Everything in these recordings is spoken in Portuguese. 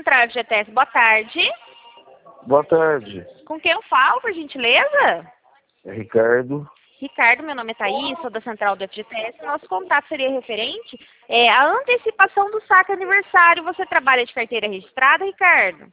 Central FGTS, boa tarde. Boa tarde, Com quem eu falo, por gentileza? é Ricardo. Ricardo, meu nome é Thaís, sou da Central do FGTS. Nosso contato seria referente à antecipação do saque aniversário. Você trabalha de carteira registrada, Ricardo?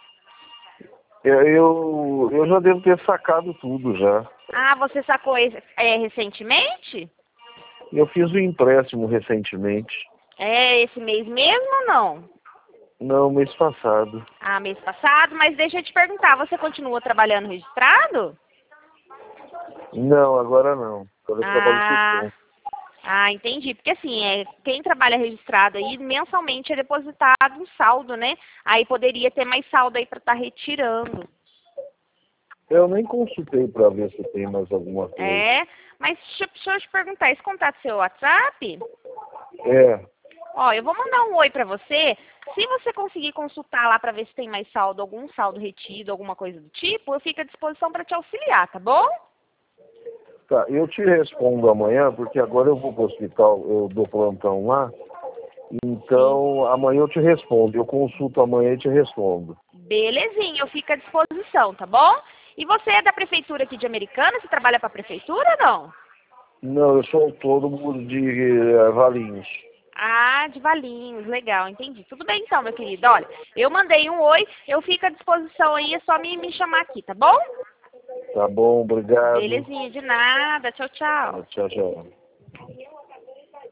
Eu já devo ter sacado tudo já. Ah, você sacou recentemente? Eu fiz o empréstimo recentemente. É esse mês mesmo ou não? Não, mês passado. Ah, mês passado, mas deixa eu te perguntar, você continua trabalhando registrado? Não, agora não. Agora eu trabalho por conta. Entendi. Porque assim, quem trabalha registrado aí, mensalmente é depositado um saldo, né? Aí poderia ter mais saldo aí para estar retirando. Eu nem consultei para ver se tem mais alguma coisa. Mas deixa eu te perguntar, esse contato é seu WhatsApp? É, Ó, eu vou mandar um oi para você. Se você conseguir consultar lá para ver se tem mais saldo, algum saldo retido, alguma coisa do tipo, eu fico à disposição para te auxiliar, tá bom? tá. Eu te respondo amanhã, porque agora eu vou para o hospital, eu dou plantão lá. Então, amanhã eu te respondo. Eu consulto amanhã e te respondo. Belezinha, eu fico à disposição, tá bom? E você é da prefeitura aqui de Americana? Você trabalha para a prefeitura ou não? Não, eu sou autônomo de Valinhos. Ah, de Valinhos, legal, entendi. Tudo bem então, meu querido. Olha, eu mandei um oi, eu fico à disposição aí, é só me chamar aqui, tá bom? Tá bom, obrigado. Belezinha, de nada. Tchau, tchau. Tchau, tchau.